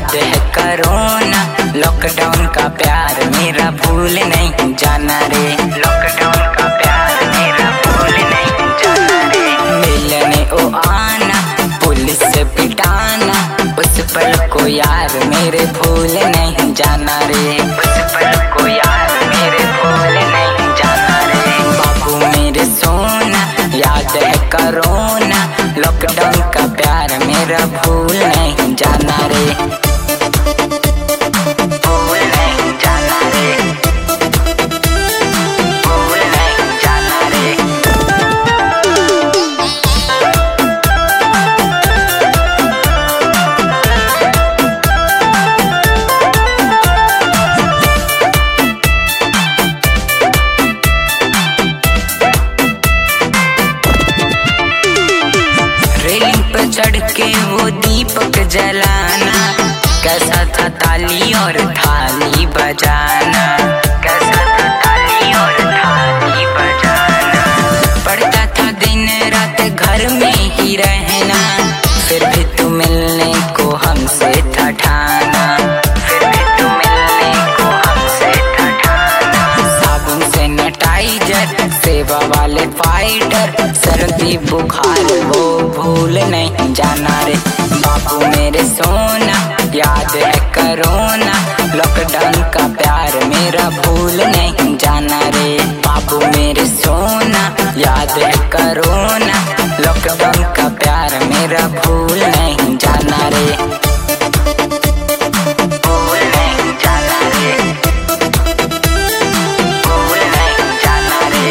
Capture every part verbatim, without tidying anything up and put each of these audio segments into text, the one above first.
याद है corona lockdown का प्यार मेरा भूल नहीं जाना रे। लॉकडाउन का प्यार मेरा भूल नहीं जाना रे। मिलने ओ आना पुलिस से पिटाना उस पल को यार मेरे भूल नहीं जाना रे। उस पल को यार मेरे भूल नहीं जाना रे। बाबू मेरे सोना याद है कोरोना लॉकडाउन का प्यार मेरा भूल नहीं जाना रे। भूल नहीं जाना रे। भूल नहीं जाना रे। रेलिंग पे चढ़ के वो दीपक जलाना कैसा था ताली और थाली बजाना। कैसा था ताली और थाली बजाना। पड़ता था दिन रात घर में ही रहना फिर भी तू मिलने को हमसे था ठाना। फिर भी तू मिलने को हमसे था ठाना। साबुन से नटाइजर सेवा वाले फाइटर सर्दी बुखार वो भूल नहीं जाना रे। बाबू मेरे सोना याद है कोरोना लॉकडाउन का प्यार मेरा भूल नहीं जाना रे। बाबू मेरे सोना याद है कोरोना लॉकडाउन का प्यार मेरा भूल नहीं जाना रे। भूल नहीं जाना रे। भूल नहीं जाना रे।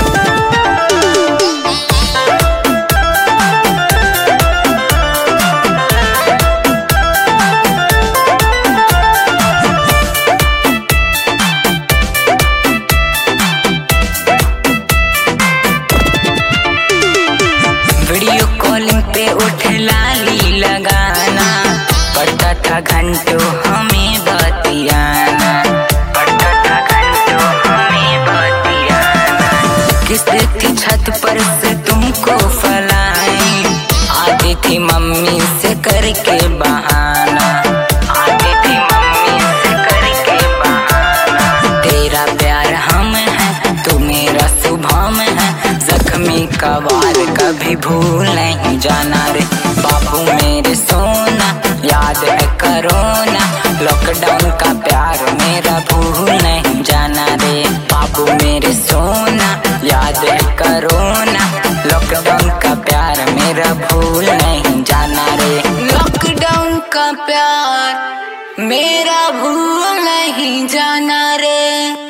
वीडियो कॉलिंग पे उठ लाली लगाना पड़ता था घंटों हमें बतियाना। पड़ता था घंटों हमें बतियाना। किसी की छत पर से तुमको फलाई आती थी मम्मी से करके बहाना। आती थी मम्मी से करके बहाना। तेरा प्यार हम है तू मेरा शुभम है जख्मी का वार कभी भूल नहीं जाना रे। बाबू मेरे सोना याद है कोरोना लॉकडाउन का प्यार मेरा भूल नहीं जाना रे। बाबू मेरे सोना याद है कोरोना लॉकडाउन का प्यार मेरा भूल नहीं जाना रे। लॉकडाउन का प्यार मेरा भूल नहीं जाना रे।